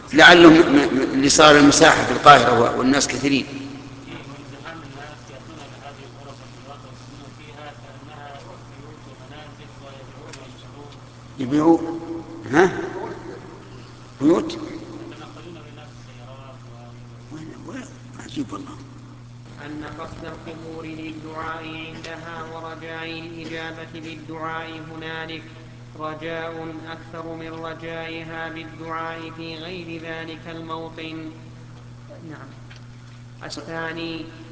لعلهم اللي صار المساحة في القاهرة والناس كثيرين. وازدحام الناس يأتون إلى هذه الغرف والبيوت ويسكنون فيها كأنها بيوت ومنازل ويبيعون ويشترون. يبيعوا ها بيوت. يتنقلون بالناس السيارات وين عجيب والله. أن قصد القبور للدعاء عندها ورجاء الإجابة بالدعاء هنالك رجاء أكثر من رجائها بالدعاء في غير ذلك الموطن. نعم. الثاني